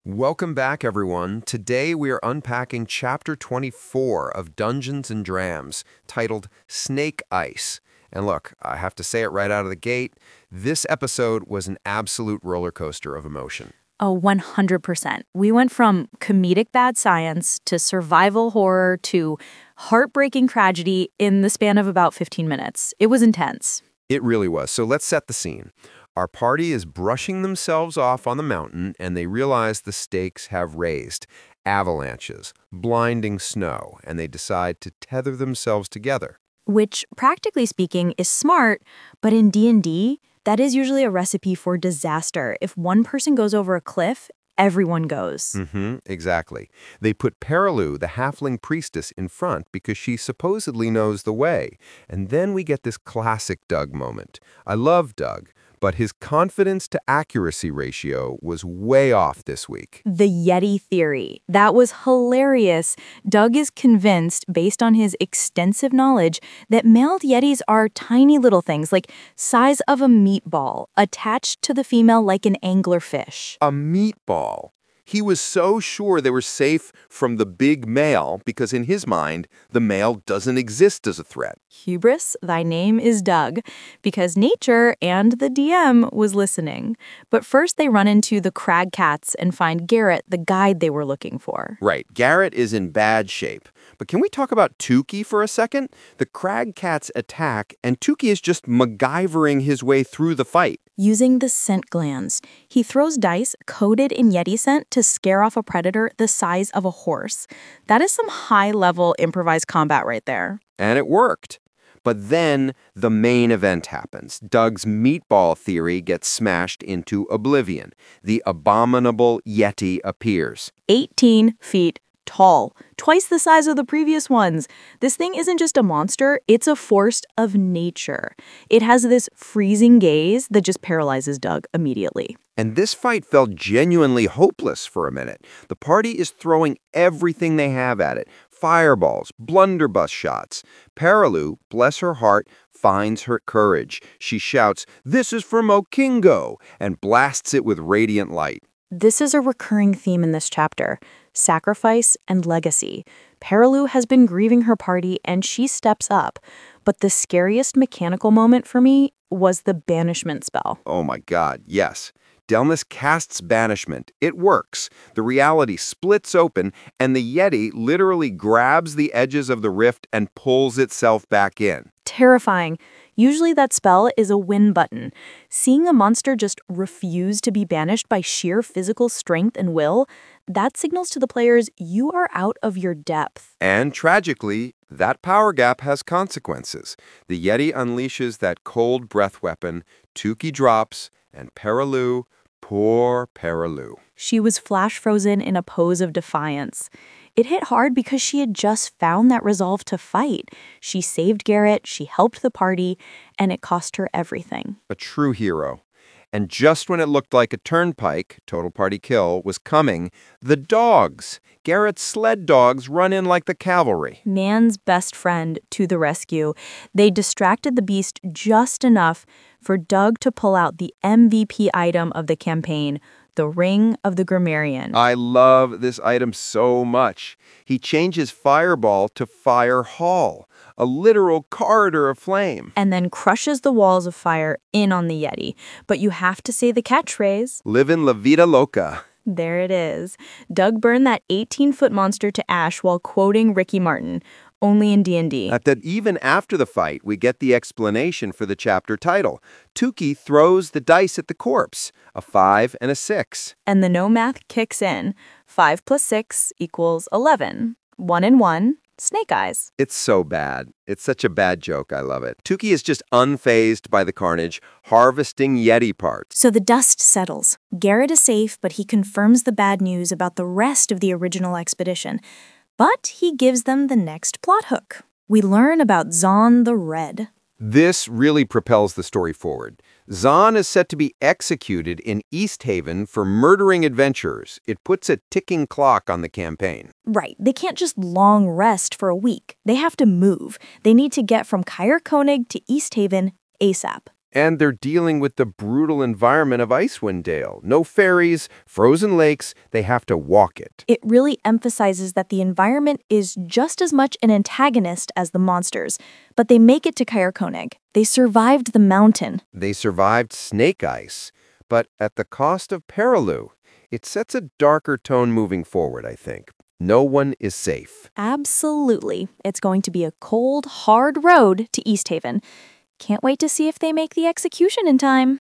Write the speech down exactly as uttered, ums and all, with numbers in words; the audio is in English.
Welcome back, everyone. Today we are unpacking Chapter twenty-four of Dungeons and Drams, titled Snake Ice. And look, I have to say it right out of the gate, this episode was an absolute roller coaster of emotion. Oh, one hundred percent. We went from comedic bad science to survival horror to heartbreaking tragedy in the span of about fifteen minutes. It was intense. It really was. So let's set the scene. Our party is brushing themselves off on the mountain, and they realize the stakes have raised. Avalanches, blinding snow, and they decide to tether themselves together. Which, practically speaking, is smart, but in D and D, that is usually a recipe for disaster. If one person goes over a cliff, everyone goes. Mm-hmm, exactly. They put Perilu, the halfling priestess, in front because she supposedly knows the way. And then we get this classic Doug moment. I love Doug, but his confidence to accuracy ratio was way off this week. The Yeti theory. That was hilarious. Doug is convinced, based on his extensive knowledge, that male Yetis are tiny little things, like size of a meatball, attached to the female like an anglerfish. A meatball. He was so sure they were safe from the big male because in his mind, the male doesn't exist as a threat. Hubris, thy name is Doug, because nature and the D M was listening. But first they run into the Crag Cats and find Garrett, the guide they were looking for. Right, Garrett is in bad shape. But can we talk about Tukey for a second? The Crag Cats attack, and Tukey is just MacGyvering his way through the fight. Using the scent glands, he throws dice coated in Yeti scent to scare off a predator the size of a horse. That is some high-level improvised combat right there. And it worked. But then the main event happens. Doug's meatball theory gets smashed into oblivion. The abominable Yeti appears. eighteen feet tall, twice the size of the previous ones. This thing isn't just a monster, it's a force of nature. It has this freezing gaze that just paralyzes Doug immediately. And this fight felt genuinely hopeless for a minute. The party is throwing everything they have at it. Fireballs, blunderbuss shots. Perilu, bless her heart, finds her courage. She shouts, "This is for Mokingo," and blasts it with radiant light. This is a recurring theme in this chapter, sacrifice and legacy. Perilu has been grieving her party and she steps up. But the scariest mechanical moment for me was the banishment spell. Oh my god, yes. Delmas casts banishment. It works. The reality splits open, and the Yeti literally grabs the edges of the rift and pulls itself back in. Terrifying. Usually that spell is a win button. Seeing a monster just refuse to be banished by sheer physical strength and will, that signals to the players you are out of your depth. And tragically, that power gap has consequences. The Yeti unleashes that cold breath weapon, Tukey drops, and Perilu, poor Perilu. She was flash frozen in a pose of defiance. It hit hard because she had just found that resolve to fight. She saved Garrett, she helped the party, and it cost her everything. A true hero. And just when it looked like a turnpike, total party kill, was coming, the dogs, Garrett's sled dogs, run in like the cavalry. Man's best friend to the rescue. They distracted the beast just enough for Doug to pull out the M V P item of the campaign, the Ring of the Grammarian. I love this item so much. He changes Fireball to Fire Hall, a literal corridor of flame. And then crushes the walls of fire in on the Yeti. But you have to say the catchphrase. Livin' La Vida Loca. There it is. Doug burned that eighteen-foot monster to ash while quoting Ricky Martin. Only in D and D. That even after the fight, we get the explanation for the chapter title. Tukey throws the dice at the corpse, a five and a six. And the no math kicks in. Five plus six equals eleven. One and one, snake eyes. It's so bad. It's such a bad joke. I love it. Tukey is just unfazed by the carnage, harvesting Yeti parts. So the dust settles. Garrett is safe, but he confirms the bad news about the rest of the original expedition. But he gives them the next plot hook. We learn about Zahn the Red. This really propels the story forward. Zahn is set to be executed in East Haven for murdering adventurers. It puts a ticking clock on the campaign. Right. They can't just long rest for a week. They have to move. They need to get from Caer Konig to East Haven ASAP. And they're dealing with the brutal environment of Icewind Dale. No ferries, frozen lakes, they have to walk it. It really emphasizes that the environment is just as much an antagonist as the monsters, but they make it to Caer Konig. They survived the mountain. They survived snake ice, but at the cost of Perilou. It sets a darker tone moving forward, I think. No one is safe. Absolutely. It's going to be a cold, hard road to East Haven. Can't wait to see if they make the execution in time.